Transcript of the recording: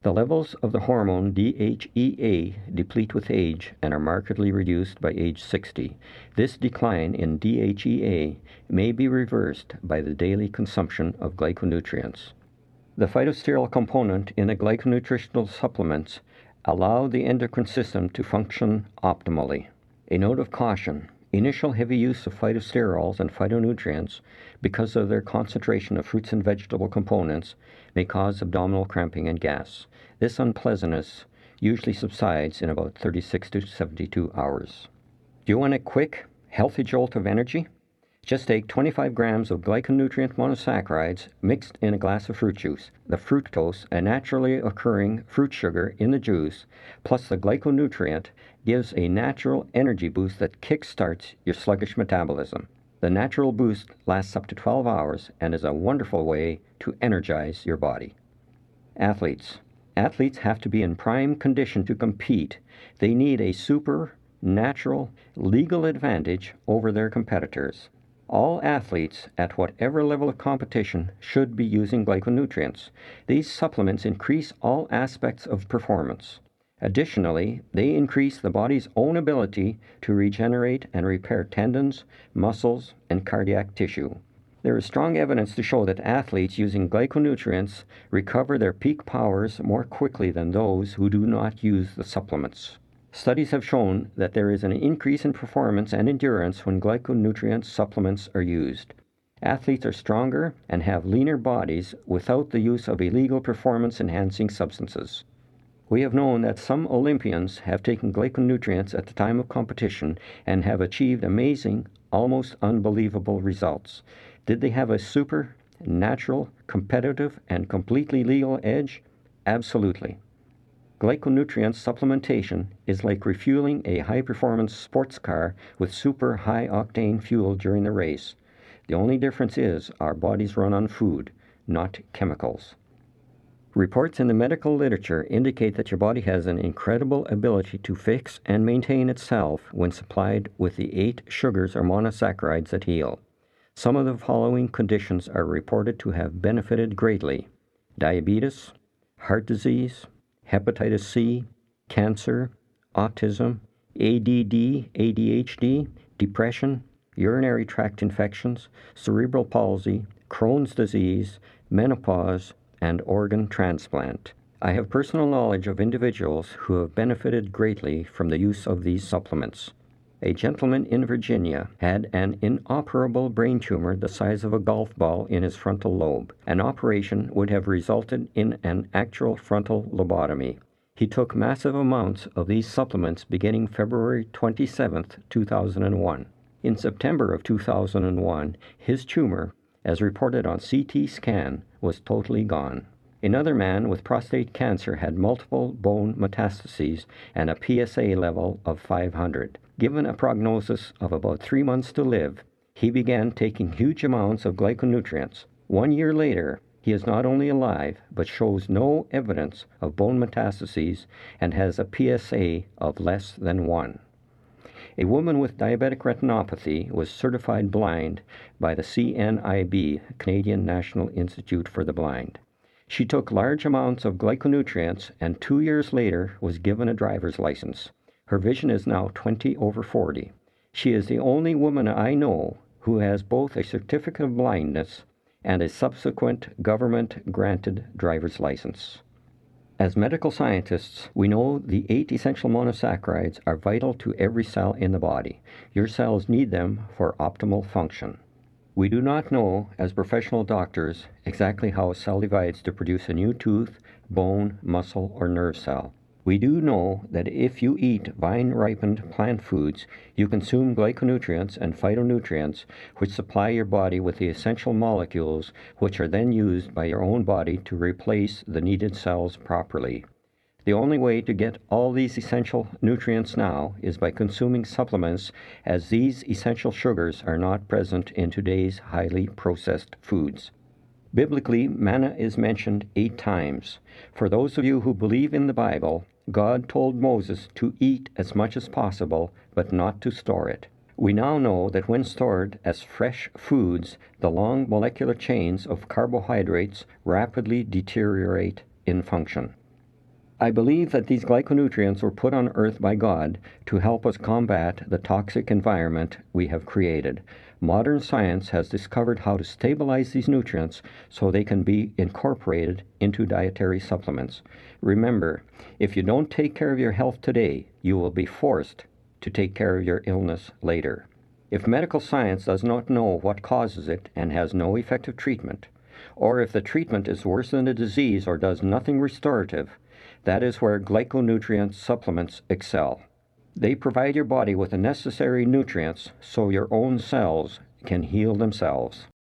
The levels of the hormone DHEA deplete with age and are markedly reduced by age 60. This decline in DHEA may be reversed by the daily consumption of glyconutrients. The phytosterol component in the glyconutritional supplements allow the endocrine system to function optimally. A note of caution: initial heavy use of phytosterols and phytonutrients, because of their concentration of fruits and vegetable components, may cause abdominal cramping and gas. This unpleasantness usually subsides in about 36 to 72 hours. Do you want a quick, healthy jolt of energy? Just take 25 grams of glyconutrient monosaccharides mixed in a glass of fruit juice. The fructose, a naturally occurring fruit sugar in the juice, plus the glyconutrient, gives a natural energy boost that kickstarts your sluggish metabolism. The natural boost lasts up to 12 hours and is a wonderful way to energize your body. Athletes have to be in prime condition to compete. They need a supernatural legal advantage over their competitors. All athletes at whatever level of competition should be using glyconutrients. These supplements increase all aspects of performance. Additionally, they increase the body's own ability to regenerate and repair tendons, muscles, and cardiac tissue. There is strong evidence to show that athletes using glyconutrients recover their peak powers more quickly than those who do not use the supplements. Studies have shown that there is an increase in performance and endurance when glyconutrient supplements are used. Athletes are stronger and have leaner bodies without the use of illegal performance-enhancing substances. We have known that some Olympians have taken glyconutrients at the time of competition and have achieved amazing, almost unbelievable results. Did they have a supernatural, competitive, and completely legal edge? Absolutely. Glyconutrient supplementation is like refueling a high-performance sports car with super high-octane fuel during the race. The only difference is our bodies run on food, not chemicals. Reports in the medical literature indicate that your body has an incredible ability to fix and maintain itself when supplied with the 8 sugars or monosaccharides that heal. Some of the following conditions are reported to have benefited greatly: diabetes, heart disease, hepatitis C, cancer, autism, ADD, ADHD, depression, urinary tract infections, cerebral palsy, Crohn's disease, menopause, and organ transplant. I have personal knowledge of individuals who have benefited greatly from the use of these supplements. A gentleman in Virginia had an inoperable brain tumor the size of a golf ball in his frontal lobe. An operation would have resulted in an actual frontal lobotomy. He took massive amounts of these supplements beginning February 27, 2001. In September of 2001, his tumor, as reported on CT scan, was totally gone. Another man with prostate cancer had multiple bone metastases and a PSA level of 500. Given a prognosis of about 3 months to live, he began taking huge amounts of glyconutrients. 1 year later, he is not only alive, but shows no evidence of bone metastases and has a PSA of less than 1. A woman with diabetic retinopathy was certified blind by the CNIB, Canadian National Institute for the Blind. She took large amounts of glyconutrients and 2 years later was given a driver's license. Her vision is now 20/40. She is the only woman I know who has both a certificate of blindness and a subsequent government-granted driver's license. As medical scientists, we know the 8 essential monosaccharides are vital to every cell in the body. Your cells need them for optimal function. We do not know, as professional doctors, exactly how a cell divides to produce a new tooth, bone, muscle, or nerve cell. We do know that if you eat vine-ripened plant foods, you consume glyconutrients and phytonutrients, which supply your body with the essential molecules, which are then used by your own body to replace the needed cells properly. The only way to get all these essential nutrients now is by consuming supplements, as these essential sugars are not present in today's highly processed foods. Biblically, manna is mentioned 8 times. For those of you who believe in the Bible, God told Moses to eat as much as possible, but not to store it. We now know that when stored as fresh foods, the long molecular chains of carbohydrates rapidly deteriorate in function. I believe that these glyconutrients were put on Earth by God to help us combat the toxic environment we have created. Modern science has discovered how to stabilize these nutrients so they can be incorporated into dietary supplements. Remember, if you don't take care of your health today, you will be forced to take care of your illness later. If medical science does not know what causes it and has no effective treatment, or if the treatment is worse than the disease or does nothing restorative, that is where glyconutrient supplements excel. They provide your body with the necessary nutrients so your own cells can heal themselves.